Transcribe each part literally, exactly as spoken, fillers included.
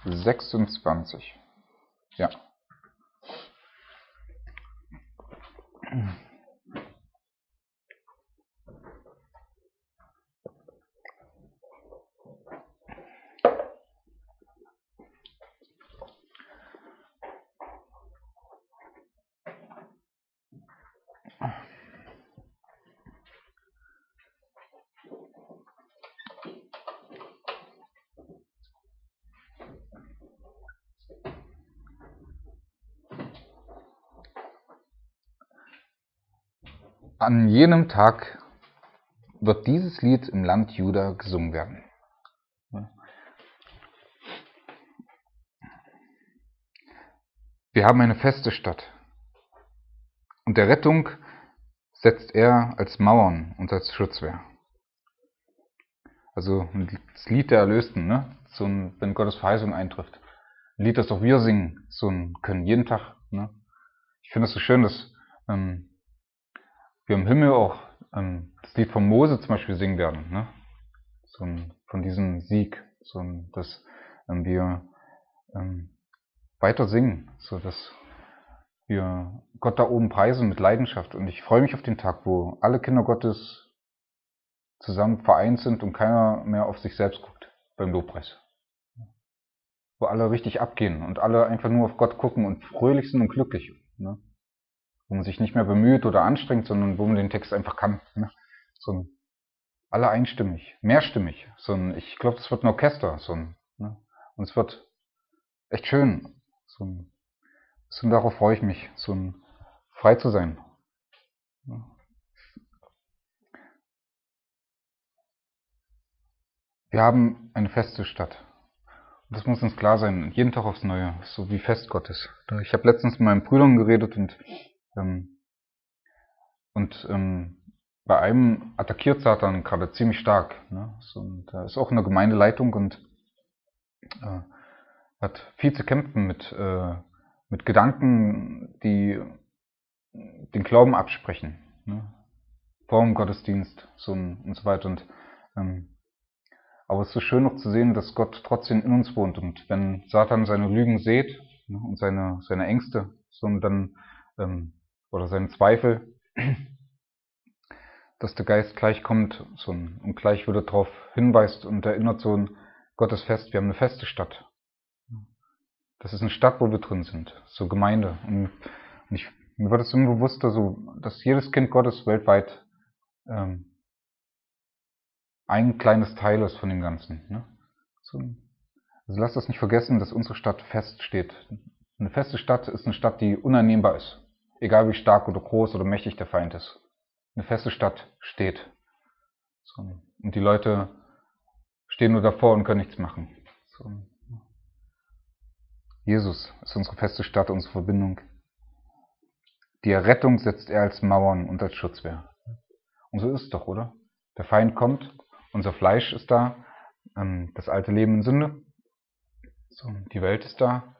sechsundzwanzig. Ja. An jenem Tag wird dieses Lied im Land Juda gesungen werden. Wir haben eine feste Stadt, und der Rettung setzt er als Mauern und als Schutzwehr. Also das Lied der Erlösten, ne? So ein, wenn Gottes Verheißung eintrifft. Ein Lied, das auch wir singen so ein, können, jeden Tag. Ne? Ich finde es so schön, dass ähm, wir im Himmel auch ähm, das Lied von Mose zum Beispiel singen werden. Ne? So ein, von diesem Sieg, so ein, dass ähm, wir ähm, weiter singen, so dass wir Gott da oben preisen mit Leidenschaft. Und ich freue mich auf den Tag, wo alle Kinder Gottes zusammen vereint sind und keiner mehr auf sich selbst guckt beim Lobpreis. Wo alle richtig abgehen und alle einfach nur auf Gott gucken und fröhlich sind und glücklich. Ne? Wo man sich nicht mehr bemüht oder anstrengt, sondern wo man den Text einfach kann. Ne? So ein, alle einstimmig, mehrstimmig. So ein, ich glaube, es wird ein Orchester. So ein, ne? Und es wird echt schön. So ein, so ein, darauf freue ich mich, so ein, frei zu sein. Ne? Wir haben eine feste Stadt. Und das muss uns klar sein, jeden Tag aufs Neue, so wie fest Gott ist. Ich habe letztens mit meinen Brüdern geredet und, ähm, und ähm, bei einem attackiert Satan gerade ziemlich stark. Ne? So, und da ist auch eine Gemeindeleitung und äh, hat viel zu kämpfen mit, äh, mit Gedanken, die den Glauben absprechen. Ne? Vor dem Gottesdienst so, und so weiter. Und ähm, aber es ist so schön noch zu sehen, dass Gott trotzdem in uns wohnt. Und wenn Satan seine Lügen sät, ne, und seine, seine Ängste, so, und dann, ähm, oder seine Zweifel, dass der Geist gleich kommt so, und gleich wieder darauf hinweist und erinnert so ein Gottes Fest. Wir haben eine feste Stadt. Das ist eine Stadt, wo wir drin sind, so Gemeinde. Und ich, mir wird es immer bewusster, so, dass jedes Kind Gottes weltweit ähm, ein kleines Teil ist von dem Ganzen. Ne? So, also lasst uns nicht vergessen, dass unsere Stadt fest steht. Eine feste Stadt ist eine Stadt, die uneinnehmbar ist. Egal wie stark oder groß oder mächtig der Feind ist. Eine feste Stadt steht. So. Und die Leute stehen nur davor und können nichts machen. So. Jesus ist unsere feste Stadt, unsere Verbindung. Die Errettung setzt er als Mauern und als Schutzwehr. Und so ist es doch, oder? Der Feind kommt, unser Fleisch ist da, das alte Leben in Sünde. So, die Welt ist da.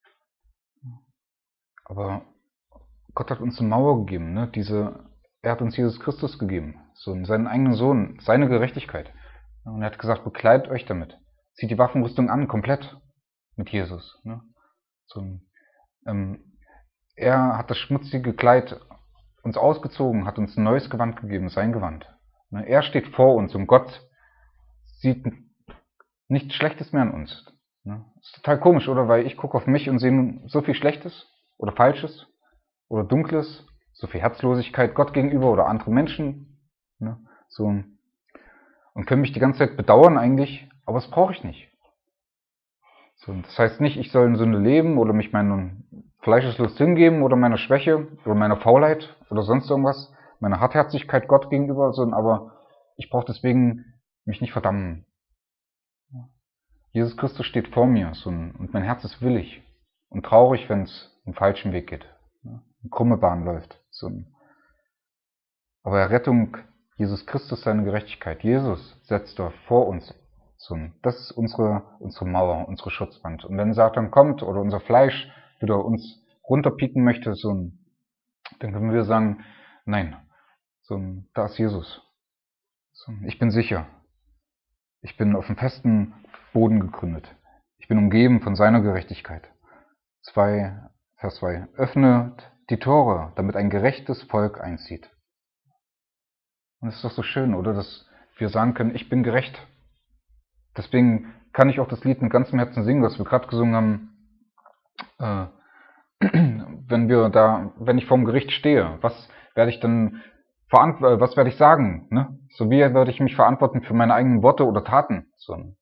Aber Gott hat uns eine Mauer gegeben, ne? Diese, er hat uns Jesus Christus gegeben, so seinen eigenen Sohn, seine Gerechtigkeit. Und er hat gesagt, bekleidet euch damit. Zieht die Waffenrüstung an, komplett mit Jesus. Ne? So, ähm, er hat das schmutzige Kleid uns ausgezogen, hat uns ein neues Gewand gegeben, sein Gewand. Ne? Er steht vor uns und Gott sieht nichts Schlechtes mehr an uns. Ne? Ist total komisch, oder? Weil ich gucke auf mich und sehe so viel Schlechtes oder Falsches oder Dunkles, so viel Herzlosigkeit Gott gegenüber oder andere Menschen. Ne? So, und können mich die ganze Zeit bedauern eigentlich, aber das brauche ich nicht. So, das heißt nicht, ich soll in Sünde leben oder mich meiner Fleischeslust hingeben oder meiner Schwäche oder meiner Faulheit oder sonst irgendwas, meiner Hartherzigkeit Gott gegenüber, sondern aber ich brauche deswegen mich nicht verdammen. Jesus Christus steht vor mir so, und mein Herz ist willig und traurig, wenn es einen falschen Weg geht, eine krumme Bahn läuft. So. Aber Errettung, Jesus Christus, seine Gerechtigkeit, Jesus setzt da vor uns. So, das ist unsere, unsere Mauer, unsere Schutzwand. Und wenn Satan kommt oder unser Fleisch wieder uns runterpieken möchte, so, dann können wir sagen, nein, so, da ist Jesus. So, ich bin sicher. Ich bin auf einem festen Boden gegründet. Ich bin umgeben von seiner Gerechtigkeit. zwei, Vers zwei. Öffnet die Tore, damit ein gerechtes Volk einzieht. Und es ist doch so schön, oder? Dass wir sagen können, ich bin gerecht. Deswegen kann ich auch das Lied mit ganzem Herzen singen, was wir gerade gesungen haben. Äh, wenn wir da, wenn ich vorm Gericht stehe, was werde ich dann verantw- was werde ich sagen? Ne? So wie werde ich mich verantworten für meine eigenen Worte oder Taten? So, ne?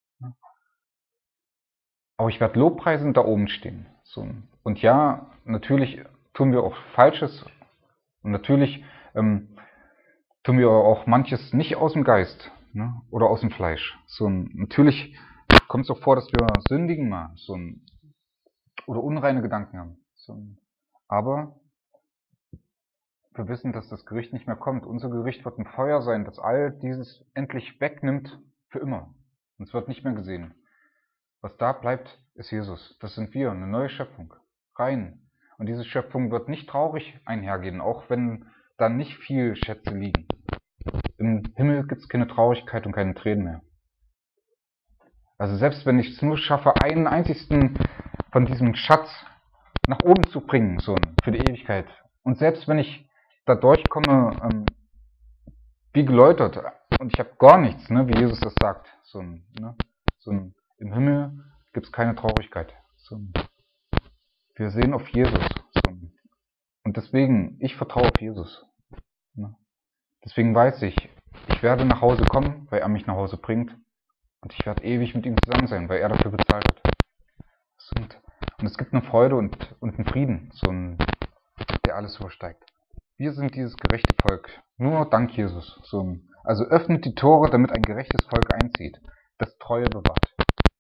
Aber ich werde lobpreisend da oben stehen. So. Und ja, natürlich tun wir auch Falsches. Und natürlich ähm, tun wir auch manches nicht aus dem Geist, ne? Oder aus dem Fleisch. So, natürlich kommt es auch vor, dass wir sündigen mal, so, oder unreine Gedanken haben. So, aber wir wissen, dass das Gericht nicht mehr kommt. Unser Gericht wird ein Feuer sein, das all dieses endlich wegnimmt für immer. Und es wird nicht mehr gesehen. Was da bleibt, ist Jesus. Das sind wir, eine neue Schöpfung. Rein. Und diese Schöpfung wird nicht traurig einhergehen, auch wenn da nicht viel Schätze liegen. Im Himmel gibt es keine Traurigkeit und keine Tränen mehr. Also selbst wenn ich es nur schaffe, einen einzigsten von diesem Schatz nach oben zu bringen, so für die Ewigkeit. Und selbst wenn ich da durchkomme, ähm, wie geläutert, und ich habe gar nichts, ne, wie Jesus das sagt. So, ne, so im Himmel gibt es keine Traurigkeit. So, wir sehen auf Jesus. So, und deswegen, ich vertraue auf Jesus. Ne. Deswegen weiß ich, ich werde nach Hause kommen, weil er mich nach Hause bringt. Und ich werde ewig mit ihm zusammen sein, weil er dafür bezahlt hat. So, und, und es gibt eine Freude und, und einen Frieden, so ein, der alles übersteigt. Wir sind dieses gerechte Volk, nur dank Jesus. So, also öffnet die Tore, damit ein gerechtes Volk einzieht, das Treue bewahrt.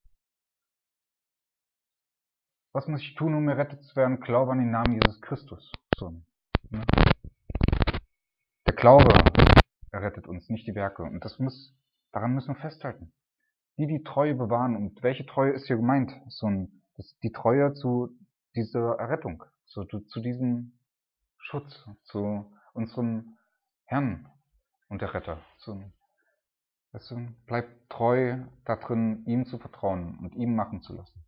Was muss ich tun, um errettet zu werden? Glaube an den Namen Jesus Christus. So, ne? Der Glaube errettet uns, nicht die Werke. Und das muss, daran müssen wir festhalten. Die, die Treue bewahren. Und welche Treue ist hier gemeint? So ein, das, die Treue zu dieser Errettung, zu, zu diesem Schutz, zu unserem Herrn und der Retter. So, weißt du, bleib treu da drin, ihm zu vertrauen und ihm machen zu lassen.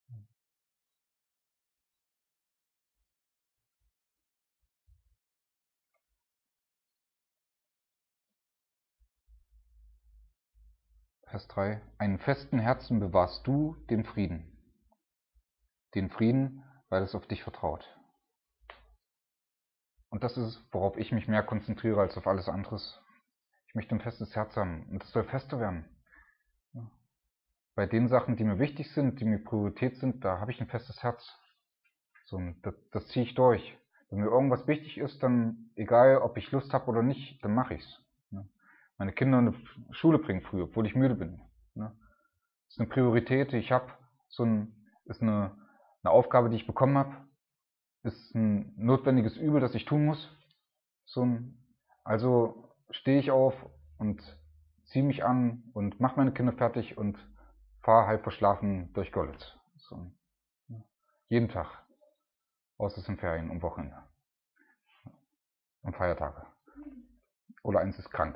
Vers drei. Einen festen Herzen bewahrst du den Frieden. Den Frieden, weil es auf dich vertraut. Und das ist, worauf ich mich mehr konzentriere als auf alles anderes. Ich möchte ein festes Herz haben und es soll fester werden. Bei den Sachen, die mir wichtig sind, die mir Priorität sind, da habe ich ein festes Herz. So, das, das ziehe ich durch. Wenn mir irgendwas wichtig ist, dann, egal ob ich Lust habe oder nicht, dann mache ich es. Meine Kinder in die Schule bringen früh, obwohl ich müde bin. Das ist eine Priorität, die ich habe. So ein, ist eine, eine Aufgabe, die ich bekommen habe. Ist ein notwendiges Übel, das ich tun muss. So ein, also stehe ich auf und ziehe mich an und mache meine Kinder fertig und fahre halb verschlafen durch Görlitz. So, jeden Tag. Außer es sind Ferien und Wochenende. Und Feiertage. Oder eins ist krank.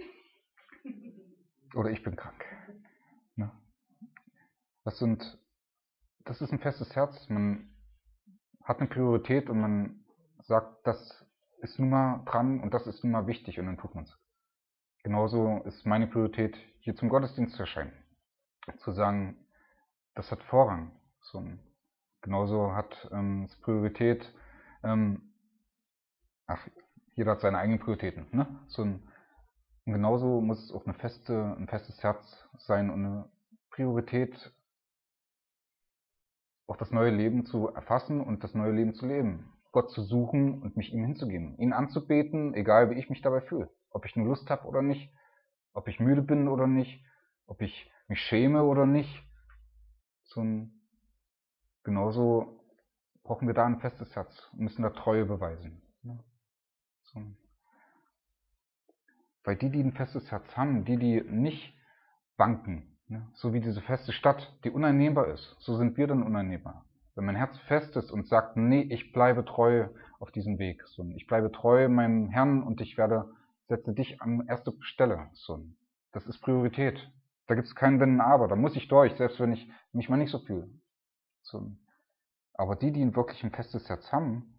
Oder ich bin krank. Ne? Das sind, das ist ein festes Herz. Man hat eine Priorität und man sagt, das ist nun mal dran und das ist nun mal wichtig und dann tut man es. Genauso ist meine Priorität, hier zum Gottesdienst zu erscheinen. Zu sagen, das hat Vorrang. So ein, genauso hat ähm, es Priorität, ähm, ach, jeder hat seine eigenen Prioritäten. Ne? So ein, und genauso muss es auch eine feste, ein festes Herz sein und eine Priorität, auch das neue Leben zu erfassen und das neue Leben zu leben. Gott zu suchen und mich ihm hinzugeben. Ihn anzubeten, egal wie ich mich dabei fühle. Ob ich nur Lust habe oder nicht, ob ich müde bin oder nicht, ob ich mich schäme oder nicht. So ein, genauso brauchen wir da ein festes Herz und müssen da Treue beweisen. So. Weil die, die ein festes Herz haben, die, die nicht wanken, so wie diese feste Stadt, die uneinnehmbar ist, so sind wir dann uneinnehmbar. Wenn mein Herz fest ist und sagt, nee, ich bleibe treu auf diesem Weg, so, ich bleibe treu meinem Herrn und ich werde, setze dich an erste Stelle, so, das ist Priorität. Da gibt es kein Wenn und Aber, da muss ich durch, selbst wenn ich mich mal nicht so fühle. So. Aber die, die wirklich ein festes Herz haben,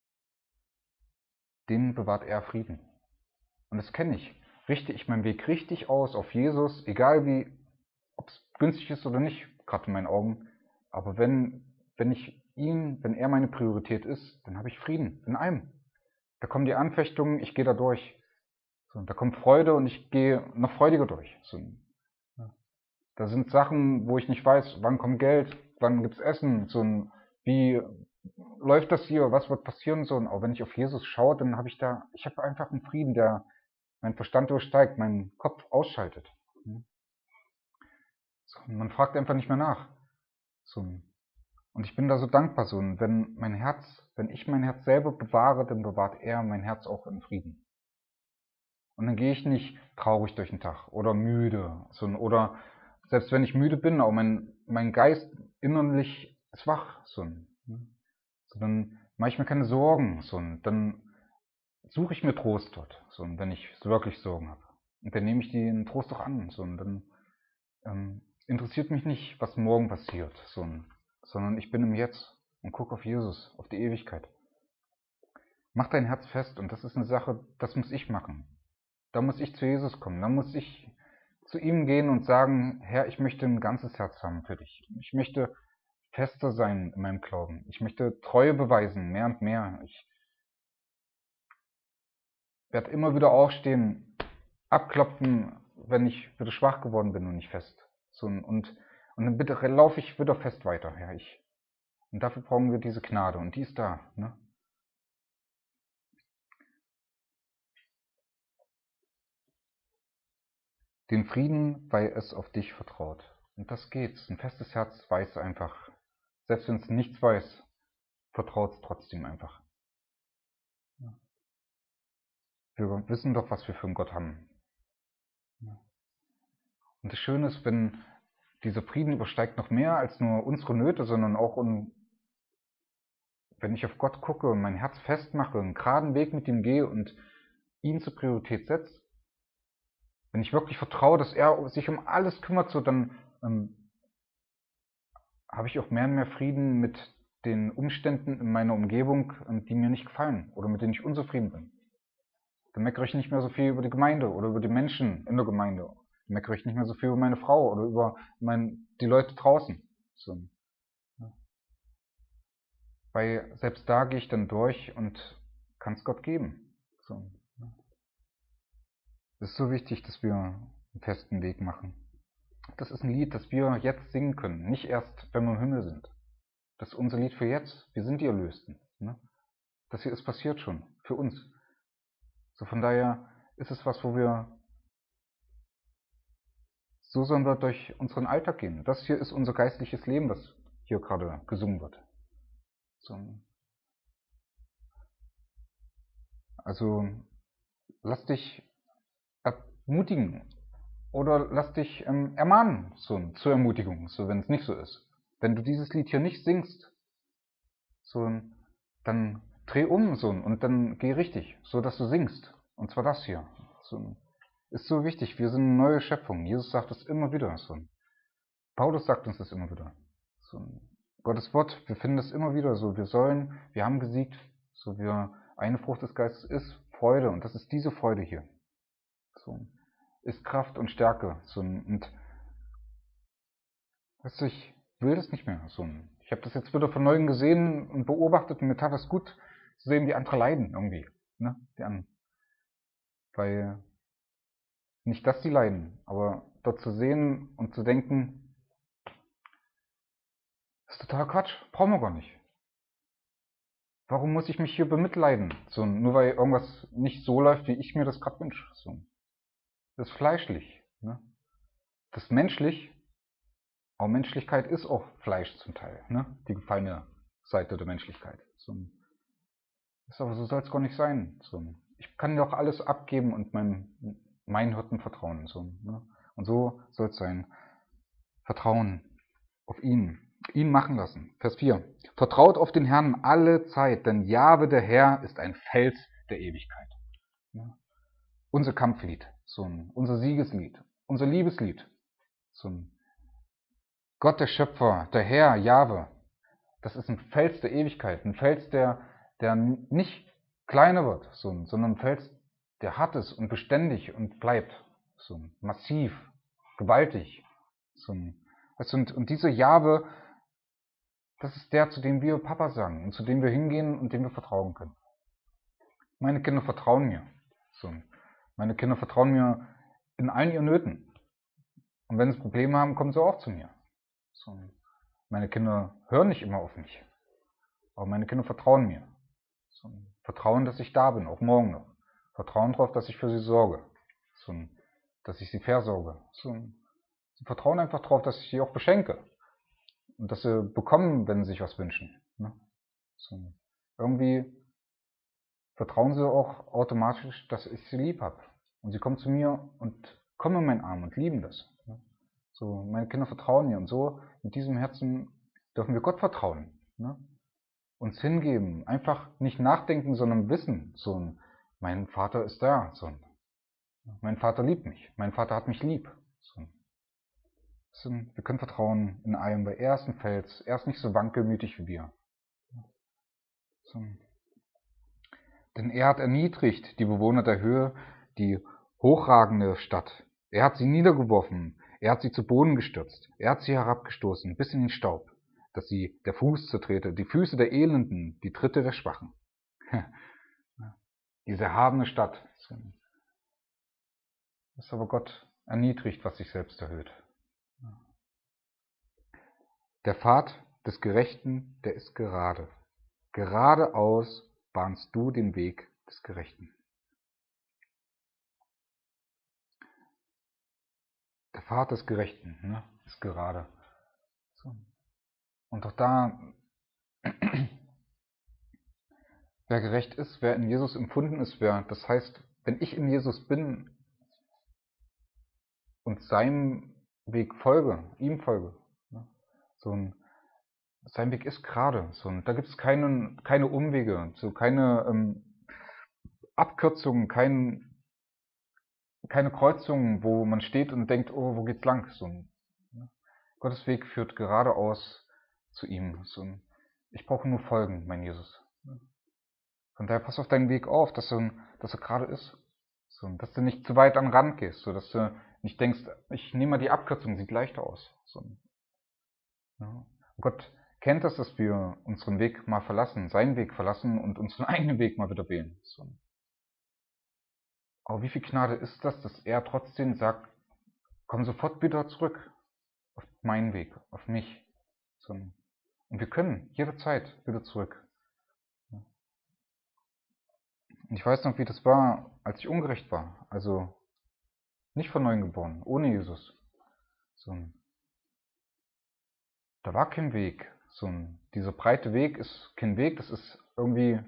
denen bewahrt er Frieden. Und das kenne ich. Richte ich meinen Weg richtig aus auf Jesus, egal wie, ob es günstig ist oder nicht, gerade in meinen Augen. Aber wenn, wenn ich ihn, wenn er meine Priorität ist, dann habe ich Frieden in allem. Da kommen die Anfechtungen, ich gehe da durch. So, da kommt Freude und ich gehe noch freudiger durch. So, ja. Da sind Sachen, wo ich nicht weiß, wann kommt Geld, wann gibt's Essen, so, wie läuft das hier, was wird passieren, so. Und auch wenn ich auf Jesus schaue, dann habe ich da, ich habe einfach einen Frieden, der meinen Verstand übersteigt, meinen Kopf ausschaltet. So, man fragt einfach nicht mehr nach. So, und ich bin da so dankbar, so, und wenn mein Herz, wenn ich mein Herz selber bewahre, dann bewahrt er mein Herz auch in Frieden. Und dann gehe ich nicht traurig durch den Tag oder müde, so, oder selbst wenn ich müde bin, auch mein, mein Geist innerlich ist wach, so, so, dann mache ich mir keine Sorgen, so, dann suche ich mir Trost dort, so, wenn ich wirklich Sorgen habe. Und dann nehme ich den Trost auch an, so, und dann ähm, interessiert mich nicht, was morgen passiert, so, sondern ich bin im Jetzt und gucke auf Jesus, auf die Ewigkeit. Mach dein Herz fest, und das ist eine Sache, das muss ich machen. Da muss ich zu Jesus kommen, da muss ich zu ihm gehen und sagen, Herr, ich möchte ein ganzes Herz haben für dich. Ich möchte fester sein in meinem Glauben. Ich möchte Treue beweisen, mehr und mehr. Ich werde immer wieder aufstehen, abklopfen, wenn ich wieder schwach geworden bin und nicht fest. So, und, und dann bitte laufe ich wieder fest weiter, Herr. Ich, und dafür brauchen wir diese Gnade, und die ist da. Ne? Den Frieden, weil es auf dich vertraut. Und das geht's. Ein festes Herz weiß einfach, selbst wenn es nichts weiß, vertraut es trotzdem einfach. Wir wissen doch, was wir für einen Gott haben. Und das Schöne ist, wenn dieser Frieden übersteigt noch mehr als nur unsere Nöte, sondern auch, um, wenn ich auf Gott gucke und mein Herz festmache, einen geraden Weg mit ihm gehe und ihn zur Priorität setze, wenn ich wirklich vertraue, dass er sich um alles kümmert, so, dann ähm, habe ich auch mehr und mehr Frieden mit den Umständen in meiner Umgebung, die mir nicht gefallen oder mit denen ich unzufrieden bin. Dann meckere ich nicht mehr so viel über die Gemeinde oder über die Menschen in der Gemeinde. Dann meckere ich nicht mehr so viel über meine Frau oder über mein, die Leute draußen. So. Ja. Weil selbst da gehe ich dann durch und kann es Gott geben. So. Ja. Es ist so wichtig, dass wir einen festen Weg machen. Das ist ein Lied, das wir jetzt singen können, nicht erst, wenn wir im Himmel sind. Das ist unser Lied für jetzt. Wir sind die Erlösten. Ne? Das hier ist passiert schon, für uns. So, von daher ist es was, wo wir, so sollen wir durch unseren Alltag gehen. Das hier ist unser geistliches Leben, was hier gerade gesungen wird. So. Also lass dich ermutigen oder lass dich ähm, ermahnen, so, zur Ermutigung, so, wenn es nicht so ist. Wenn du dieses Lied hier nicht singst, so, dann dreh um, so, und dann geh richtig, so dass du singst. Und zwar das hier. So, ist so wichtig. Wir sind eine neue Schöpfung. Jesus sagt das immer wieder. So. Paulus sagt uns das immer wieder. So. Gottes Wort, wir finden das immer wieder so. Wir sollen, wir haben gesiegt. So, wir, eine Frucht des Geistes ist Freude. Und das ist diese Freude hier. So. Ist Kraft und Stärke. So. Und weißt du, ich will das nicht mehr. So. Ich habe das jetzt wieder von Neuem gesehen und beobachtet. Und mir tat es gut zu sehen, wie andere leiden irgendwie. Ne? Die anderen. Weil nicht, dass sie leiden, aber dort zu sehen und zu denken, das ist total Quatsch, brauchen wir gar nicht. Warum muss ich mich hier bemitleiden? So, nur weil irgendwas nicht so läuft, wie ich mir das gerade wünsche. So. Das ist fleischlich. Ne? Das ist menschlich, aber Menschlichkeit ist auch Fleisch zum Teil. Ne? Die gefallene Seite der Menschlichkeit. So. Ist aber so soll es gar nicht sein. So. Ich kann doch alles abgeben und meinem, meinen Hirten vertrauen. So, ne? Und so soll es sein. Vertrauen auf ihn. Ihn machen lassen. Vers vier. Vertraut auf den Herrn alle Zeit, denn Jahwe der Herr ist ein Fels der Ewigkeit. Ja. Unser Kampflied, so ein, unser Siegeslied, unser Liebeslied. So ein Gott, der Schöpfer, der Herr, Jahwe, das ist ein Fels der Ewigkeit, ein Fels, der, der nicht kleiner wird, so, sondern ein Fels, der hart ist und beständig und bleibt, so massiv, gewaltig. So, und, und diese Jahwe, das ist der, zu dem wir Papa sagen und zu dem wir hingehen und dem wir vertrauen können. Meine Kinder vertrauen mir. So, meine Kinder vertrauen mir in allen ihren Nöten. Und wenn sie Probleme haben, kommen sie auch zu mir. So, meine Kinder hören nicht immer auf mich, aber meine Kinder vertrauen mir. So, vertrauen, dass ich da bin, auch morgen noch. Vertrauen darauf, dass ich für sie sorge. So, dass ich sie versorge. So, sie vertrauen einfach darauf, dass ich sie auch beschenke. Und dass sie bekommen, wenn sie sich was wünschen. Ne? So, irgendwie vertrauen sie auch automatisch, dass ich sie lieb habe. Und sie kommen zu mir und kommen in meinen Arm und lieben das. Ne? So, meine Kinder vertrauen mir. Und so, mit diesem Herzen dürfen wir Gott vertrauen. Ne? Uns hingeben. Einfach nicht nachdenken, sondern wissen. So, mein Vater ist da. So, mein Vater liebt mich. Mein Vater hat mich lieb. So, wir können vertrauen in allem, weil er ist ein Fels. Er ist nicht so wankelmütig wie wir. So. Denn er hat erniedrigt die Bewohner der Höhe, die hochragende Stadt. Er hat sie niedergeworfen. Er hat sie zu Boden gestürzt. Er hat sie herabgestoßen bis in den Staub, dass sie der Fuß zertrete, die Füße der Elenden, die Tritte der Schwachen. Diese erhabene Stadt. Das ist aber Gott erniedrigt, was sich selbst erhöht. Der Pfad des Gerechten, der ist gerade. Geradeaus bahnst du den Weg des Gerechten. Der Pfad des Gerechten, ne, ist gerade. So. Und auch da, wer gerecht ist, wer in Jesus empfunden ist, wer, das heißt, wenn ich in Jesus bin und seinem Weg folge, ihm folge, ne, so ein, sein Weg ist gerade. So, und da gibt es keine, keine Umwege, so keine ähm, Abkürzungen, kein, keine Kreuzungen, wo man steht und denkt, oh, wo geht's lang? So, ne? Gottes Weg führt geradeaus zu ihm. So, ich brauche nur folgen, mein Jesus. Von daher pass auf deinen Weg auf, dass er, dass er gerade ist. So, dass du nicht zu weit an den Rand gehst, so, dass du nicht denkst, ich nehme mal die Abkürzung, sieht leichter aus. So, ja. Gott kennt das, dass wir unseren Weg mal verlassen, seinen Weg verlassen und unseren eigenen Weg mal wieder wählen. So. Aber wie viel Gnade ist das, dass er trotzdem sagt, komm sofort wieder zurück auf meinen Weg, auf mich. So. Und wir können jederzeit wieder zurück. Und ich weiß noch, wie das war, als ich ungerecht war, also nicht von neuem geboren, ohne Jesus. So. Da war kein Weg. So ein, dieser breite Weg ist kein Weg, das ist irgendwie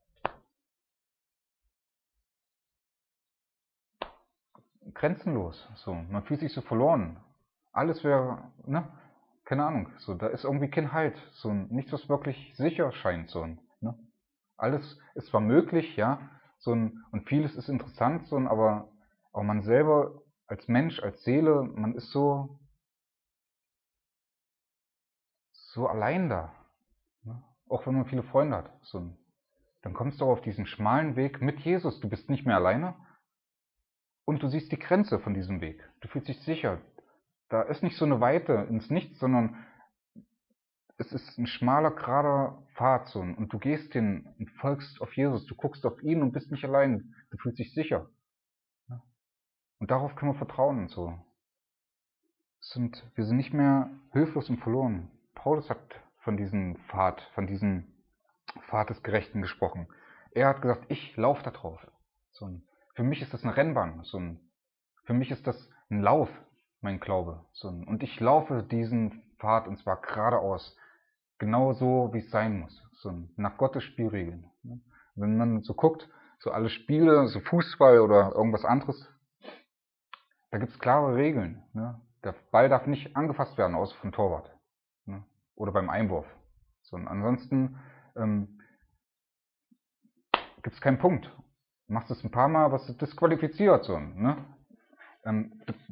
grenzenlos. So, man fühlt sich so verloren. Alles wäre, ne, keine Ahnung. So, da ist irgendwie kein Halt. So, nichts, was wirklich sicher scheint. So, ne. Alles ist zwar möglich, ja, so ein, und vieles ist interessant, so ein, aber, aber man selber als Mensch, als Seele, man ist so so allein da. Ne? Auch wenn man viele Freunde hat. So, dann kommst du auf diesen schmalen Weg mit Jesus. Du bist nicht mehr alleine und du siehst die Grenze von diesem Weg. Du fühlst dich sicher. Da ist nicht so eine Weite ins Nichts, sondern es ist ein schmaler, gerader Pfad. So, und du gehst hin und folgst auf Jesus. Du guckst auf ihn und bist nicht allein. Du fühlst dich sicher. Und darauf können wir vertrauen und so. Sind, wir sind nicht mehr hilflos und verloren. Paulus hat von diesem Pfad, von diesem Pfad des Gerechten gesprochen. Er hat gesagt, ich laufe da drauf. So ein, für mich ist das eine Rennbahn. So ein, für mich ist das ein Lauf, mein Glaube. So ein, und ich laufe diesen Pfad und zwar geradeaus. Genau so, wie es sein muss. So ein, nach Gottes Spielregeln. Wenn man so guckt, so alle Spiele, so Fußball oder irgendwas anderes, da gibt es klare Regeln. Ne? Der Ball darf nicht angefasst werden, außer vom Torwart. Ne? Oder beim Einwurf. So, und ansonsten ähm, gibt es keinen Punkt. Du machst es ein paar Mal, was du disqualifiziert. So, ne? ähm, wir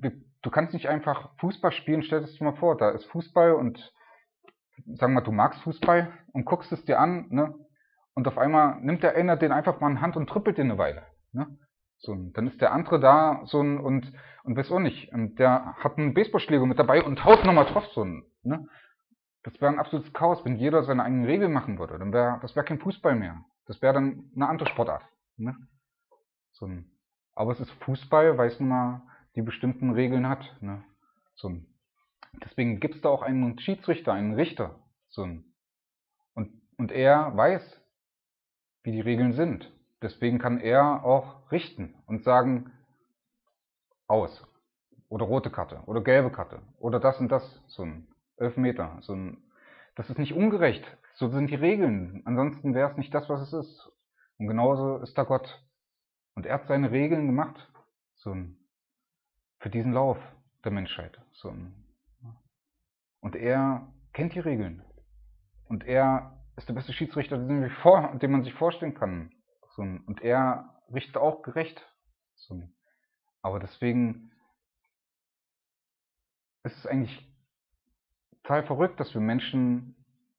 du kannst nicht einfach Fußball spielen, stell dir das mal vor, da ist Fußball und sagen wir mal, du magst Fußball und guckst es dir an, ne? Und auf einmal nimmt der eine den einfach mal in die Hand und trippelt den eine Weile, ne? So, und dann ist der andere da, so ein, und, und weiß auch nicht, und der hat einen Baseballschläger mit dabei und haut nochmal drauf, so ein, ne? Das wäre ein absolutes Chaos, wenn jeder seine eigenen Regeln machen würde. Dann wäre, das wäre kein Fußball mehr. Das wäre dann eine andere Sportart, ne? So ein, aber es ist Fußball, weil es nun mal die bestimmten Regeln hat, ne? So ein, deswegen gibt es da auch einen Schiedsrichter, einen Richter, so ein, und, und er weiß, wie die Regeln sind. Deswegen kann er auch richten und sagen, aus. Oder rote Karte. Oder gelbe Karte. Oder das und das. So ein Elfmeter. So ein, das ist nicht ungerecht. So sind die Regeln. Ansonsten wäre es nicht das, was es ist. Und genauso ist da Gott. Und er hat seine Regeln gemacht. So ein, für diesen Lauf der Menschheit. So ein, und er kennt die Regeln. Und er ist der beste Schiedsrichter, den, vor, den man sich vorstellen kann. So, und er richtet auch gerecht. So, aber deswegen ist es eigentlich total verrückt, dass wir Menschen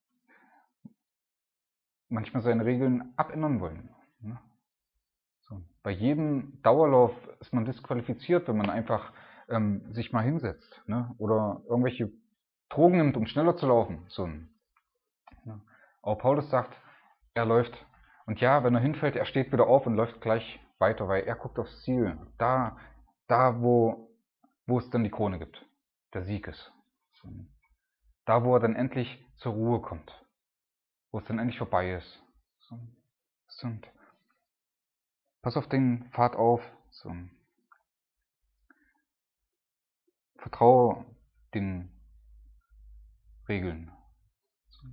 manchmal seine Regeln abändern wollen. Ne? So, bei jedem Dauerlauf ist man disqualifiziert, wenn man einfach ähm, sich mal hinsetzt, ne? Oder irgendwelche Drogen nimmt, um schneller zu laufen. So, ne? Aber Paulus sagt, er läuft. Und ja, wenn er hinfällt, er steht wieder auf und läuft gleich weiter, weil er guckt aufs Ziel. Da, da wo, wo es dann die Krone gibt. Der Sieg ist. So, da, wo er dann endlich zur Ruhe kommt. Wo es dann endlich vorbei ist. So, so, pass auf den Pfad auf. So, vertraue den Regeln. So.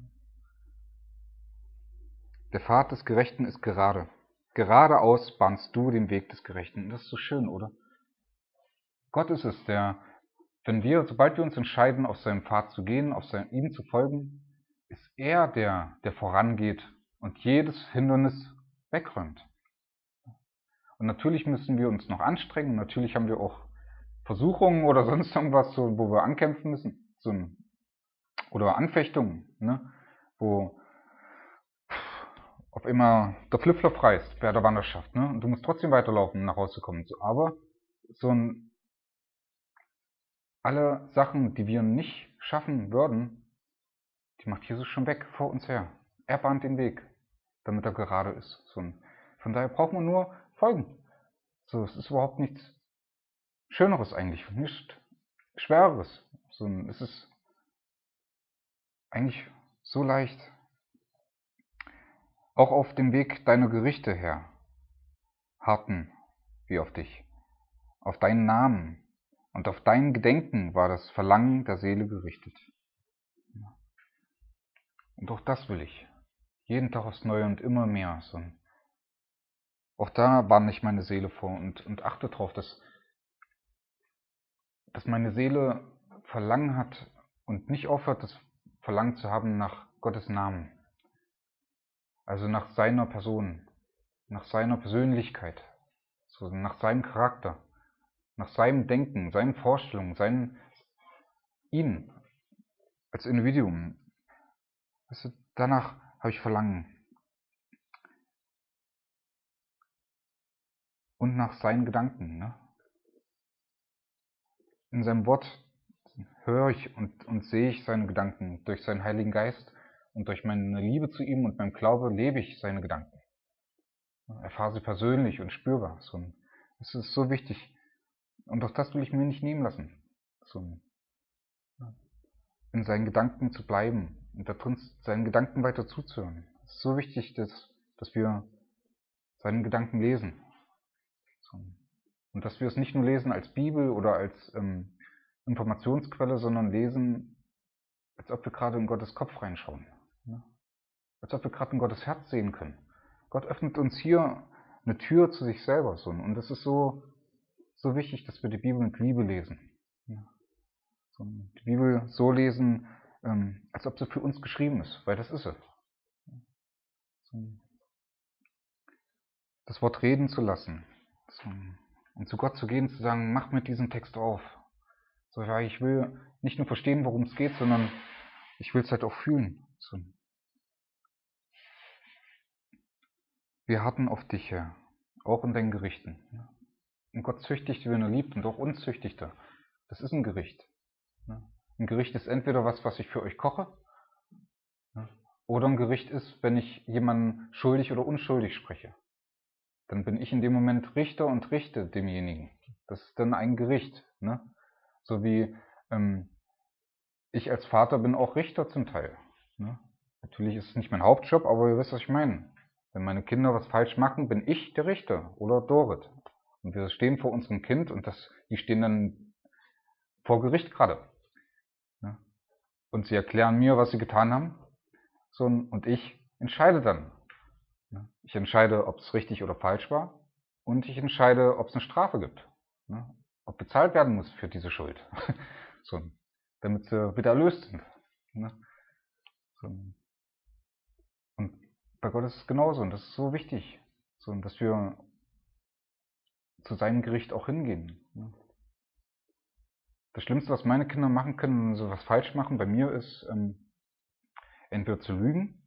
Der Pfad des Gerechten ist gerade. Geradeaus bahnst du den Weg des Gerechten. Das ist so schön, oder? Gott ist es, der, wenn wir, sobald wir uns entscheiden, auf seinen Pfad zu gehen, auf sein, ihm zu folgen, ist er der, der vorangeht und jedes Hindernis wegräumt. Und natürlich müssen wir uns noch anstrengen, natürlich haben wir auch Versuchungen oder sonst irgendwas, so, wo wir ankämpfen müssen, so ein, oder Anfechtungen, ne, wo auf immer der Flipflop reißt bei der Wanderschaft, ne, und du musst trotzdem weiterlaufen, um nach Hause zu kommen. So, aber so ein, alle Sachen, die wir nicht schaffen würden, die macht Jesus schon weg, vor uns her. Er bahnt den Weg, damit er gerade ist. So ein, von daher braucht man nur folgen. So, es ist überhaupt nichts Schöneres eigentlich, nichts Schwereres. So, es ist eigentlich so leicht. Auch auf dem Weg deiner Gerichte, Herr, harrten wir auf dich, auf deinen Namen und auf dein Gedenken war das Verlangen der Seele gerichtet. Und auch das will ich, jeden Tag aufs Neue und immer mehr. So. Auch da warne ich meine Seele vor und, und achte darauf, dass, dass meine Seele Verlangen hat und nicht aufhört, das Verlangen zu haben nach Gottes Namen. Also nach seiner Person, nach seiner Persönlichkeit, so nach seinem Charakter, nach seinem Denken, seinen Vorstellungen, seinen, ihn als Individuum. Weißt du, danach habe ich Verlangen. Und nach seinen Gedanken. Ne? In seinem Wort höre ich und, und sehe ich seine Gedanken durch seinen Heiligen Geist und durch meine Liebe zu ihm und meinem Glaube lebe ich seine Gedanken. Erfahre sie persönlich und spürbar. So, das ist so wichtig. Und auch das will ich mir nicht nehmen lassen. So, in seinen Gedanken zu bleiben und da drin seinen Gedanken weiter zuzuhören. Es ist so wichtig, dass, dass wir seinen Gedanken lesen. So. Und dass wir es nicht nur lesen als Bibel oder als ähm, Informationsquelle, sondern lesen, als ob wir gerade in Gottes Kopf reinschauen. Ne? Als ob wir gerade in Gottes Herz sehen können. Gott öffnet uns hier eine Tür zu sich selber. So. Und es ist so, so wichtig, dass wir die Bibel mit Liebe lesen. Ne? So, die Bibel so lesen, ähm, als ob sie für uns geschrieben ist, weil das ist sie. So, das Wort reden zu lassen. So, und zu Gott zu gehen, zu sagen, mach mit diesem Text auf. So, ja, ich will nicht nur verstehen, worum es geht, sondern ich will es halt auch fühlen. So. Wir harten auf dich, Herr, auch in deinen Gerichten. Und Gott züchtigt, wen er liebt, und auch uns züchtigt er. Das ist ein Gericht. Ein Gericht ist entweder was, was ich für euch koche, oder ein Gericht ist, wenn ich jemanden schuldig oder unschuldig spreche. Dann bin ich in dem Moment Richter und richte demjenigen. Das ist dann ein Gericht. Ne? So wie ähm, ich als Vater bin auch Richter zum Teil. Ne? Natürlich ist es nicht mein Hauptjob, aber ihr wisst, was ich meine. Wenn meine Kinder was falsch machen, bin ich der Richter oder Dorit. Und wir stehen vor unserem Kind und das, die stehen dann vor Gericht gerade. Ne? Und sie erklären mir, was sie getan haben. So, und ich entscheide dann. Ne? Ich entscheide, ob es richtig oder falsch war. Und ich entscheide, ob es eine Strafe gibt. Ne? Ob bezahlt werden muss für diese Schuld. So, damit sie wieder erlöst sind. Ne? So. Und bei Gott ist es genauso. Und das ist so wichtig. So, dass wir zu seinem Gericht auch hingehen. Ne? Das Schlimmste, was meine Kinder machen können, wenn sie was falsch machen, bei mir ist, ähm, entweder zu lügen,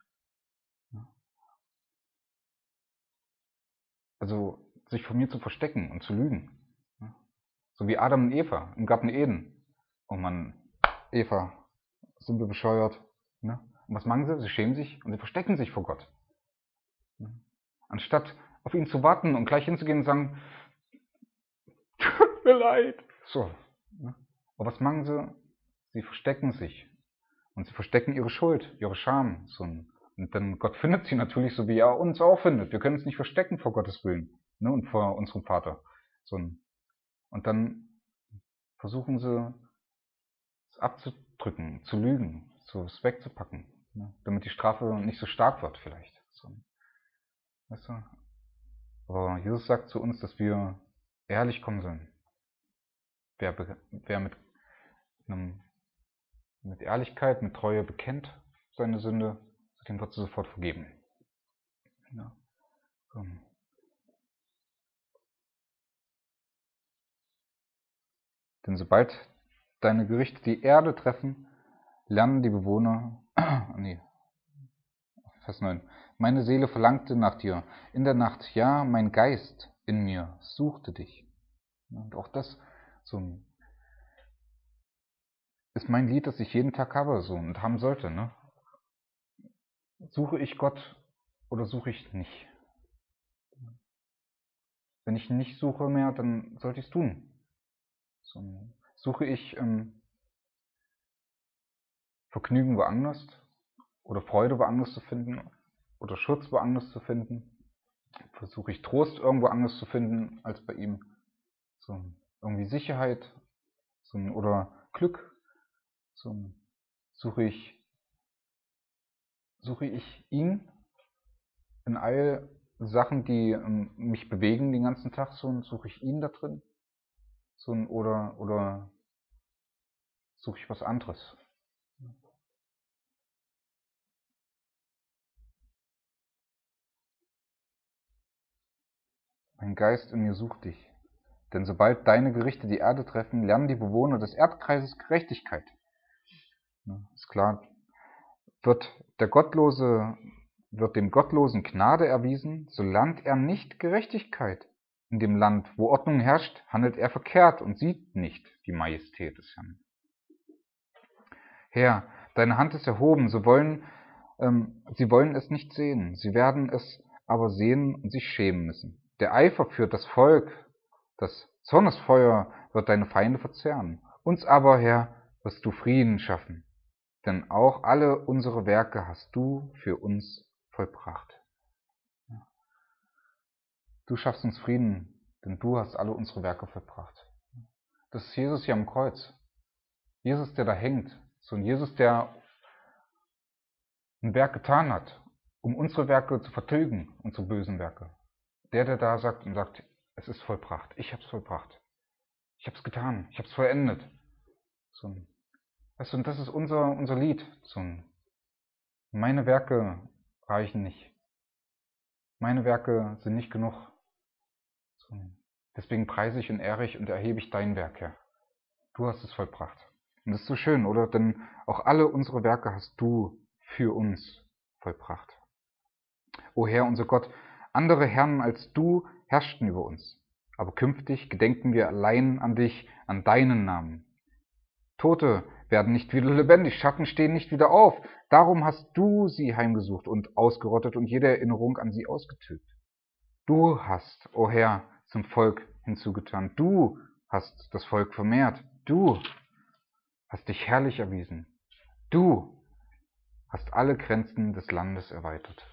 also sich vor mir zu verstecken und zu lügen. So wie Adam und Eva im Garten Eden. Oh Mann, Eva, sind wir bescheuert. Ne? Und was machen sie? Sie schämen sich und sie verstecken sich vor Gott. Anstatt auf ihn zu warten und gleich hinzugehen und sagen, tut mir leid. So. Ne? Aber was machen sie? Sie verstecken sich. Und sie verstecken ihre Schuld, ihre Scham. So. Und dann Gott findet sie natürlich, so wie er uns auch findet. Wir können uns nicht verstecken vor Gottes Willen. Ne? Und vor unserem Vater. So. Und dann versuchen sie es abzudrücken, zu lügen, so es wegzupacken, ne? Damit die Strafe nicht so stark wird vielleicht. So. Weißt du? Aber Jesus sagt zu uns, dass wir ehrlich kommen sollen. Wer, wer mit, einem, mit Ehrlichkeit, mit Treue bekennt seine Sünde, dem wird sie sofort vergeben. Ja. So. Denn sobald deine Gerichte die Erde treffen, lernen die Bewohner, nee, Vers neun. Meine Seele verlangte nach dir in der Nacht, ja, mein Geist in mir suchte dich. Und auch das so ist mein Lied, das ich jeden Tag habe so und haben sollte. Ne? Suche ich Gott oder suche ich nicht? Wenn ich nicht suche mehr, dann sollte ich es tun. So, suche ich ähm, Vergnügen woanders oder Freude woanders zu finden oder Schutz woanders zu finden? Versuche ich Trost irgendwo anders zu finden als bei ihm? So, irgendwie Sicherheit so, oder Glück? So, suche ich, suche ich ihn in all Sachen, die ähm, mich bewegen den ganzen Tag, so, suche ich ihn da drin? So, oder, oder suche ich was anderes? Mein Geist in mir sucht dich. Denn sobald deine Gerichte die Erde treffen, lernen die Bewohner des Erdkreises Gerechtigkeit. Ja, ist klar, wird der Gottlose, wird dem Gottlosen Gnade erwiesen, so lernt er nicht Gerechtigkeit. In dem Land, wo Ordnung herrscht, handelt er verkehrt und sieht nicht die Majestät des Herrn. Herr, deine Hand ist erhoben, so wollen, ähm, sie wollen es nicht sehen, sie werden es aber sehen und sich schämen müssen. Der Eifer führt das Volk, das Zornesfeuer wird deine Feinde verzehren. Uns aber, Herr, wirst du Frieden schaffen, denn auch alle unsere Werke hast du für uns vollbracht. Du schaffst uns Frieden, denn du hast alle unsere Werke vollbracht. Das ist Jesus hier am Kreuz. Jesus, der da hängt. So ein Jesus, der ein Werk getan hat, um unsere Werke zu vertilgen, unsere bösen Werke. Der, der da sagt und sagt, es ist vollbracht. Ich habe es vollbracht. Ich habe es getan. Ich habe es vollendet. So ein, weißt du, und das ist unser, unser Lied. So ein, meine Werke reichen nicht. Meine Werke sind nicht genug. So, deswegen preise ich und ehre ich und erhebe ich dein Werk, Herr. Du hast es vollbracht. Und das ist so schön, oder? Denn auch alle unsere Werke hast du für uns vollbracht. O Herr, unser Gott, andere Herren als du herrschten über uns. Aber künftig gedenken wir allein an dich, an deinen Namen. Tote werden nicht wieder lebendig, Schatten stehen nicht wieder auf. Darum hast du sie heimgesucht und ausgerottet und jede Erinnerung an sie ausgetilgt. Du hast, o Herr, zum Volk hinzugetan. Du hast das Volk vermehrt. Du hast dich herrlich erwiesen. Du hast alle Grenzen des Landes erweitert.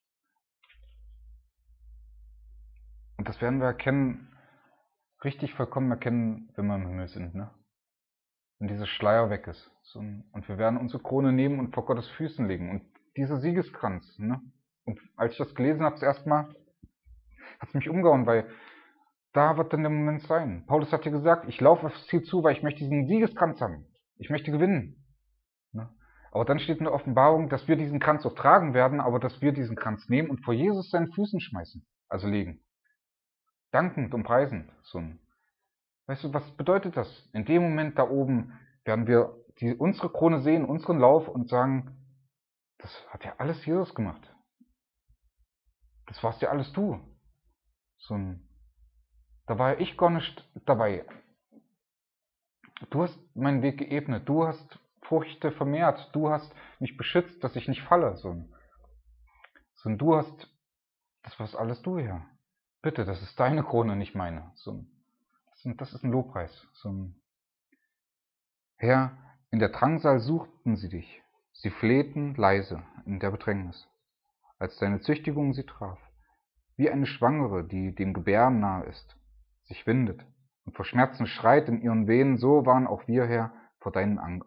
Und das werden wir erkennen, richtig vollkommen erkennen, wenn wir im Himmel sind, ne? Wenn dieser Schleier weg ist. So, und wir werden unsere Krone nehmen und vor Gottes Füßen legen. Und dieser Siegeskranz, ne? Und als ich das gelesen habe, das erste Mal, hat es mich umgehauen, weil da wird dann der Moment sein. Paulus hat ja gesagt, ich laufe aufs Ziel zu, weil ich möchte diesen Siegeskranz haben. Ich möchte gewinnen. Ne? Aber dann steht in der Offenbarung, dass wir diesen Kranz auch tragen werden, aber dass wir diesen Kranz nehmen und vor Jesus seinen Füßen schmeißen. Also legen. Dankend und preisend. So ein Weißt du, was bedeutet das? In dem Moment da oben werden wir die, unsere Krone sehen, unseren Lauf und sagen, das hat ja alles Jesus gemacht. Das warst ja alles du. So ein, da war ja ich gar nicht dabei. Du hast meinen Weg geebnet, du hast Früchte vermehrt, du hast mich beschützt, dass ich nicht falle. So ein, so ein, du hast, das warst alles du, Herr. Bitte, das ist deine Krone, nicht meine. So ein, das ist ein Lobpreis. So ein, Herr, in der Drangsal suchten sie dich. Sie flehten leise in der Bedrängnis, als deine Züchtigung sie traf. Wie eine Schwangere, die dem Gebären nahe ist, sich windet und vor Schmerzen schreit in ihren Venen, so waren auch wir, Herr, vor deinem, An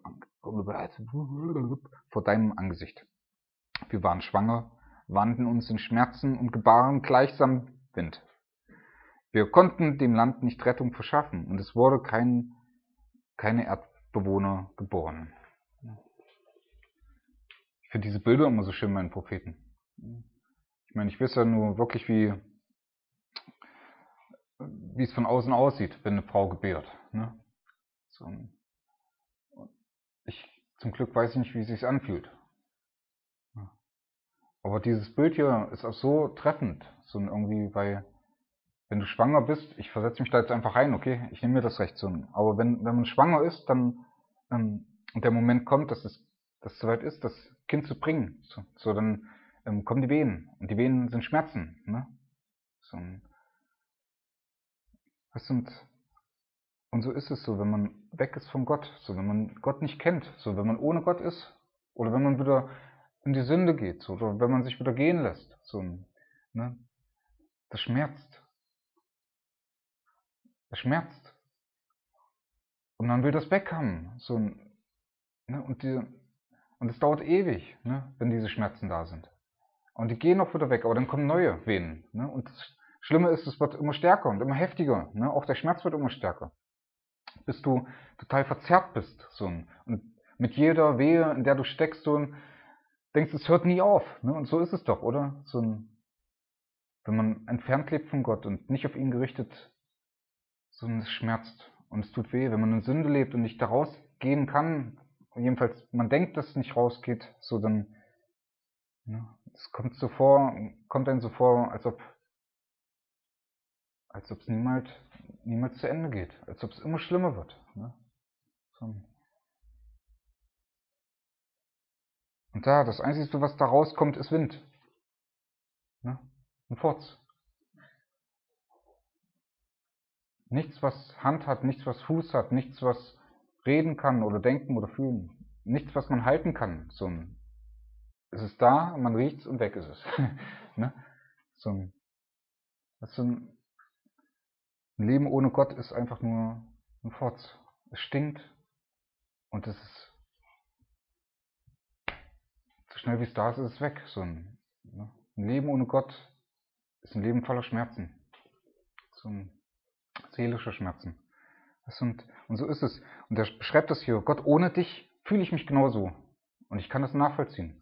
vor deinem Angesicht. Wir waren schwanger, wandten uns in Schmerzen und gebaren gleichsam Wind. Wir konnten dem Land nicht Rettung verschaffen, und es wurde kein, keine Erdbewohner geboren. Ich finde diese Bilder immer so schön bei den Propheten. Ich meine, ich weiß ja nur wirklich, wie, wie es von außen aussieht, wenn eine Frau gebärt. Ne? So, ich, zum Glück weiß ich nicht, wie es sich anfühlt. Aber dieses Bild hier ist auch so treffend. So irgendwie, weil, wenn du schwanger bist, ich versetze mich da jetzt einfach rein, okay, ich nehme mir das Recht so. Aber wenn, wenn man schwanger ist, dann ähm, und der Moment kommt, dass es, dass es soweit ist, das Kind zu bringen, so, so dann ähm, kommen die Wehen. Und die Wehen sind Schmerzen. Ne? So, weißt du, und, und so ist es so, wenn man weg ist von Gott, so wenn man Gott nicht kennt, so wenn man ohne Gott ist, oder wenn man wieder in die Sünde geht, so, oder wenn man sich wieder gehen lässt, so, ne? Das schmerzt. Das schmerzt. Und man will das weghaben, so, ne? Und die, und es dauert ewig, ne? Wenn diese Schmerzen da sind. Und die gehen auch wieder weg, aber dann kommen neue Venen, ne? Und das Schlimme ist, es wird immer stärker und immer heftiger, ne? Auch der Schmerz wird immer stärker, bis du total verzerrt bist, so. Und mit jeder Wehe, in der du steckst, so, denkst, es hört nie auf, ne? Und so ist es doch, oder? So ein, wenn man entfernt lebt von Gott und nicht auf ihn gerichtet, so ein, es schmerzt und es tut weh. Wenn man in Sünde lebt und nicht da rausgehen kann, jedenfalls man denkt, dass es nicht rausgeht, so dann, ne? Es kommt so vor, kommt einem so vor, als ob als ob es niemals, niemals zu Ende geht, als ob es immer schlimmer wird. Ne? So. Und da, das Einzige, was da rauskommt, ist Wind. Ne? Ein Furz. Nichts, was Hand hat, nichts, was Fuß hat, nichts, was reden kann oder denken oder fühlen. Nichts, was man halten kann. So ein, es ist da, man riecht es und weg ist es. ne? So ein, so ein Leben ohne Gott ist einfach nur ein Furz. Es stinkt und es ist so schnell wie es da ist, ist es weg. So ein, ne? Ein Leben ohne Gott ist ein Leben voller Schmerzen. So ein seelischer Schmerzen. Und, und so ist es. Und er beschreibt das hier. Gott, ohne dich fühle ich mich genauso. Und ich kann das nachvollziehen.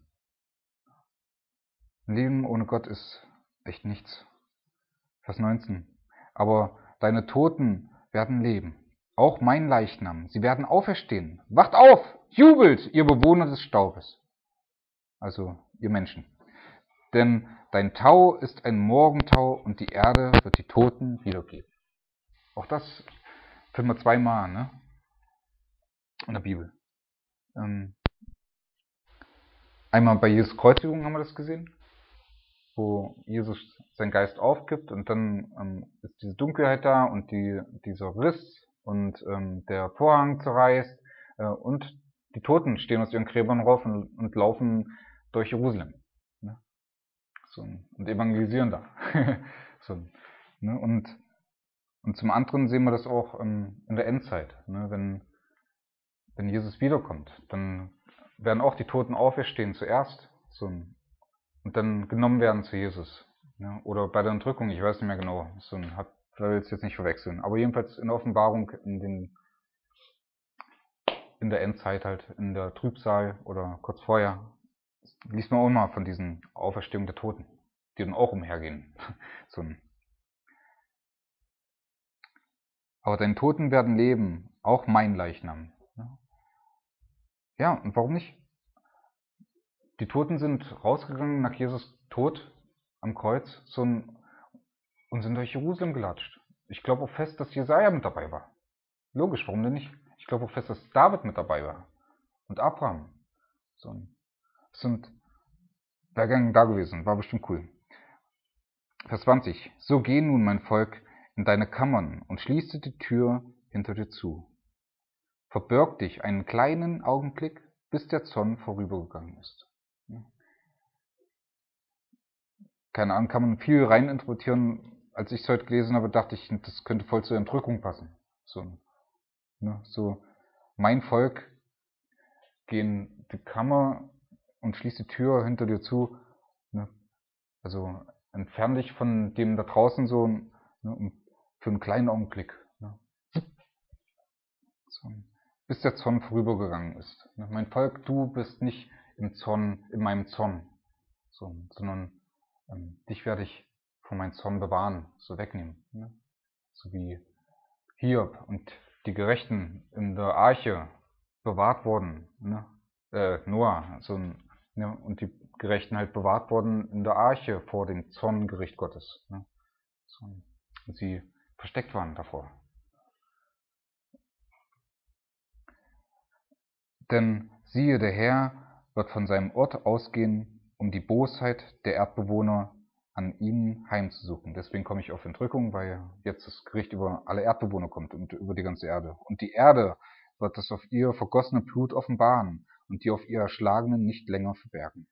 Ein Leben ohne Gott ist echt nichts. Vers neunzehn. Aber deine Toten werden leben. auch mein Leichnam. Sie werden auferstehen. Wacht auf! Jubelt, ihr Bewohner des Staubes. Also, ihr Menschen. Denn dein Tau ist ein Morgentau und die Erde wird die Toten wiedergeben. Auch das finden wir zweimal, ne? In der Bibel. Ähm, einmal bei Jesus Kreuzigung haben wir das gesehen, wo Jesus seinen Geist aufgibt und dann ähm, ist diese Dunkelheit da und die, dieser Riss und ähm, der Vorhang zerreißt äh, und die Toten stehen aus ihren Gräbern rauf und, und laufen durch Jerusalem. Ne? So, und evangelisieren da. so, ne? und, und zum anderen sehen wir das auch ähm, in der Endzeit. Ne? Wenn, wenn Jesus wiederkommt, dann werden auch die Toten auferstehen zuerst so, und dann genommen werden zu Jesus. Ja, oder bei der Entrückung, ich weiß nicht mehr genau, so, hab, will es jetzt nicht verwechseln. Aber jedenfalls in der Offenbarung, in, den, in der Endzeit halt, in der Trübsal oder kurz vorher, liest man auch mal von diesen Auferstehungen der Toten, die dann auch umhergehen. so. Aber deine Toten werden leben, auch mein Leichnam. Ja, und warum nicht? Die Toten sind rausgegangen nach Jesus Tod am Kreuz so ein, und sind durch Jerusalem gelatscht. Ich glaube auch fest, dass Jesaja mit dabei war. Logisch, warum denn nicht? Ich glaube auch fest, dass David mit dabei war. Und Abraham. So, sind Bergängen da gewesen. War bestimmt cool. Vers zwanzig. So geh nun, mein Volk, in deine Kammern und schließe die Tür hinter dir zu. Verbirg dich einen kleinen Augenblick, bis der Zorn vorübergegangen ist. Keine Ahnung, kann man viel reininterpretieren. Als ich es heute gelesen habe, dachte ich, das könnte voll zur Entrückung passen. So, ne, so mein Volk, geh in die Kammer und schließ die Tür hinter dir zu. Ne? Also entfern dich von dem da draußen so, ne, für einen kleinen Augenblick. Ne? So, bis der Zorn vorübergegangen ist. Ne? Mein Volk, du bist nicht im Zorn, in meinem Zorn, so, sondern ähm, dich werde ich von meinem Zorn bewahren, so wegnehmen. Ne? So wie Hiob und die Gerechten in der Arche bewahrt wurden. Ne? Äh, Noah, so, ne? Und die Gerechten halt bewahrt wurden in der Arche vor dem Zorngericht Gottes. Ne? So, und sie versteckt waren davor. Denn siehe, der Herr wird von seinem Ort ausgehen, um die Bosheit der Erdbewohner an ihnen heimzusuchen. Deswegen komme ich auf Entrückung, weil jetzt das Gericht über alle Erdbewohner kommt und über die ganze Erde. Und die Erde wird das auf ihr vergossene Blut offenbaren und die auf ihr Erschlagenen nicht länger verbergen.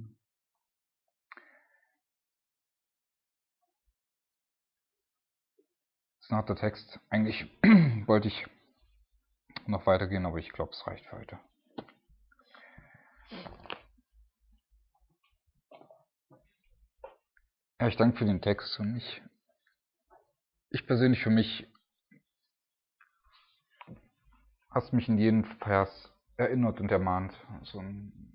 Das ist ein harter Text. Eigentlich wollte ich noch weitergehen, aber ich glaube, es reicht für heute. Ja, ich danke für den Text und ich, ich persönlich für mich hast mich in jeden Vers erinnert und ermahnt. Also, und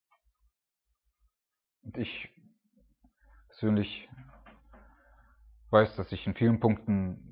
ich persönlich weiß, dass ich in vielen Punkten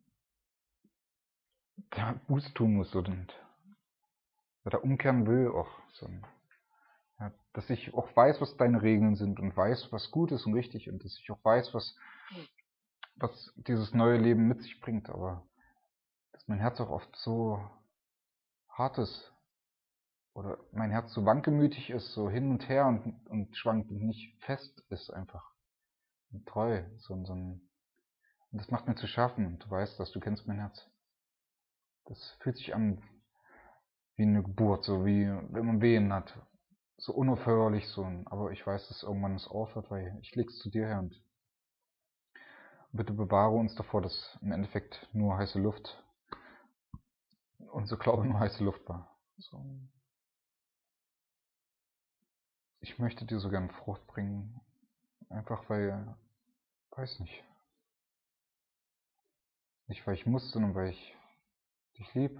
ja, Buße tun muss und da umkehren will auch. So, ja, dass ich auch weiß, was deine Regeln sind und weiß, was gut ist und richtig und dass ich auch weiß, was, was dieses neue Leben mit sich bringt, aber dass mein Herz auch oft so hart ist oder mein Herz so wankelmütig ist, so hin und her und, und schwankt und nicht fest ist einfach und treu. So, so ein, und das macht mir zu schaffen und du weißt das, du kennst mein Herz. Das fühlt sich an wie eine Geburt, so wie wenn man Wehen hat. So unaufhörlich, so, aber ich weiß, dass irgendwann es aufhört, weil ich leg's zu dir her und bitte bewahre uns davor, dass im Endeffekt nur heiße Luft, unser Glaube nur heiße Luft war. So. Ich möchte dir so gern Frucht bringen, einfach weil, weiß nicht, nicht weil ich muss, sondern weil ich dich lieb,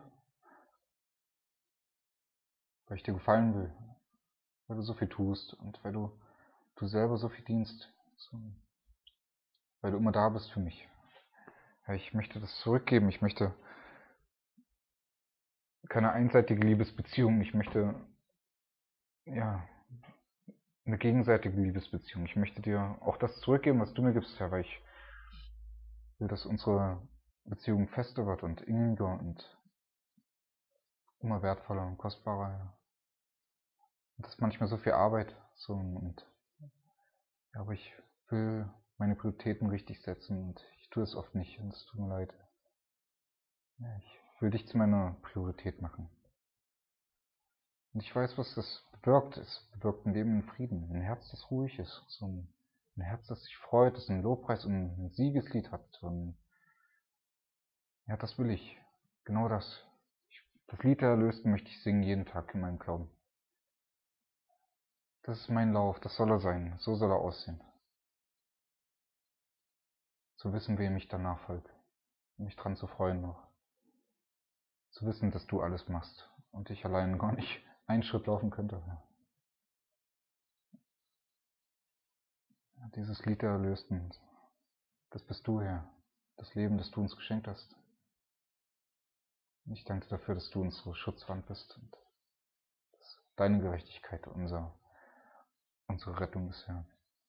weil ich dir gefallen will, weil du so viel tust und weil du, du selber so viel dienst, so, weil du immer da bist für mich. Ja, ich möchte das zurückgeben, ich möchte keine einseitige Liebesbeziehung. Ich möchte, ja, eine gegenseitige Liebesbeziehung. Ich möchte dir auch das zurückgeben, was du mir gibst, Herr, weil ich will, dass unsere Beziehung fester wird und inniger und immer wertvoller und kostbarer. Ja. Und das ist manchmal so viel Arbeit. So, und, ja, aber ich will meine Prioritäten richtig setzen und ich tue es oft nicht und es tut mir leid. Ja, ich will dich zu meiner Priorität machen. Und ich weiß, was das bewirkt. Es bewirkt ein Leben in Frieden, ein Herz, das ruhig ist, so ein, ein Herz, das sich freut, das einen Lobpreis und ein Siegeslied hat. Und ja, das will ich. Genau das. Ich, das Lied der Erlösten möchte ich singen jeden Tag in meinem Glauben. Das ist mein Lauf, das soll er sein, so soll er aussehen. Zu wissen, wem ich danach folge. Mich dran zu freuen noch. Zu wissen, dass du alles machst und ich allein gar nicht einen Schritt laufen könnte. Dieses Lied der Erlösten, das bist du, Herr. Das Leben, das du uns geschenkt hast. Ich danke dafür, dass du unsere Schutzwand bist und dass deine Gerechtigkeit unser, unsere Rettung ist, Herr.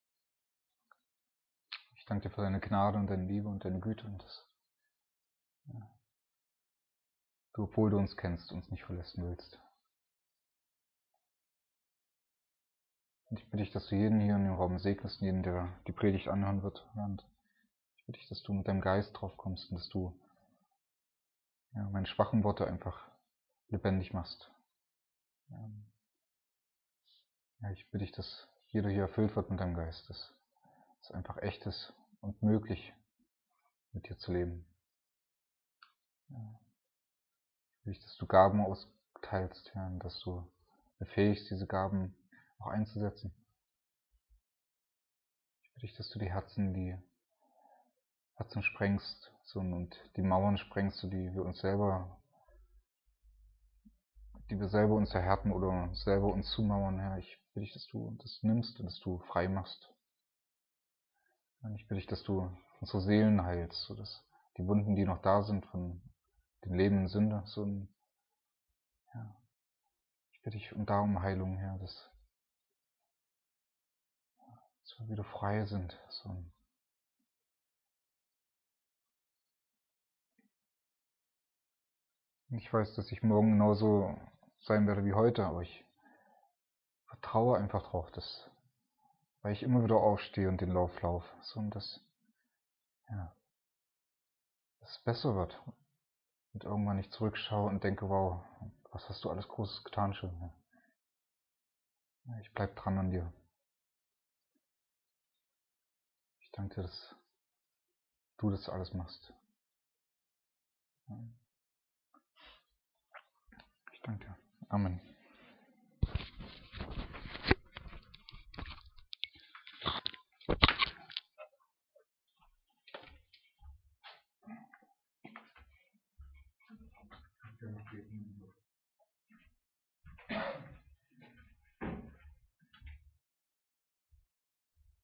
Ich danke dir für deine Gnade und deine Liebe und deine Güte und dass ja, du, obwohl du uns kennst, uns nicht verlassen willst. Und ich bitte dich, dass du jeden hier in dem Raum segnest, jeden, der die Predigt anhören wird. Und ich bitte dich, dass du mit deinem Geist drauf kommst und dass du ja, meine schwachen Worte einfach lebendig machst. Ja, ich bitte dich, dass jeder hier erfüllt wird mit deinem Geist, dass es einfach echt ist und möglich, mit dir zu leben. Ja. Ich bitte dich, dass du Gaben austeilst, Herr, und dass du befähigst, diese Gaben auch einzusetzen. Ich bitte dich, dass du die Herzen, die Herzen sprengst so, und die Mauern sprengst, so, die wir uns selber, die wir selber uns erhärten oder selber uns zumauern, Herr. Ich bitte dich, dass du das nimmst und dass du frei machst. Und ich bitte dich, dass du unsere Seelen heilst, so dass die Wunden, die noch da sind von dem Leben in Sünde, so ein, ja, ich bitte dich um da um Heilung, Herr, dass, dass wir wieder frei sind. So. Ich weiß, dass ich morgen genauso sein werde wie heute, aber ich vertraue einfach drauf, dass, weil ich immer wieder aufstehe und den Lauf laufe, so, und dass, ja, dass es besser wird. Und irgendwann ich zurückschaue und denke, wow, was hast du alles Großes getan schon. Ja, ich bleib dran an dir. Ich danke dir, dass du das alles machst. Ich danke dir. Amen.